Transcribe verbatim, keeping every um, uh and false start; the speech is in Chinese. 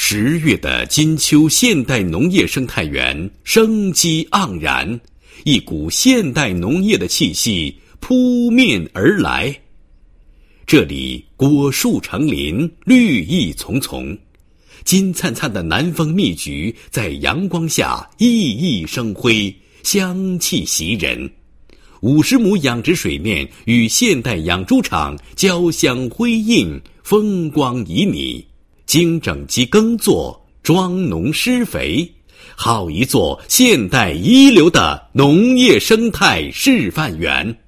十月的金秋现代农业生态园生机盎然，一股现代农业的气息扑面而来。这里果树成林，绿意丛丛，金灿灿的南方蜜橘在阳光下熠熠生辉，香气袭人。五十亩养殖水面与现代养猪场交相辉映，风光旖旎。经整机耕作，庄农施肥，好一座现代一流的农业生态示范园。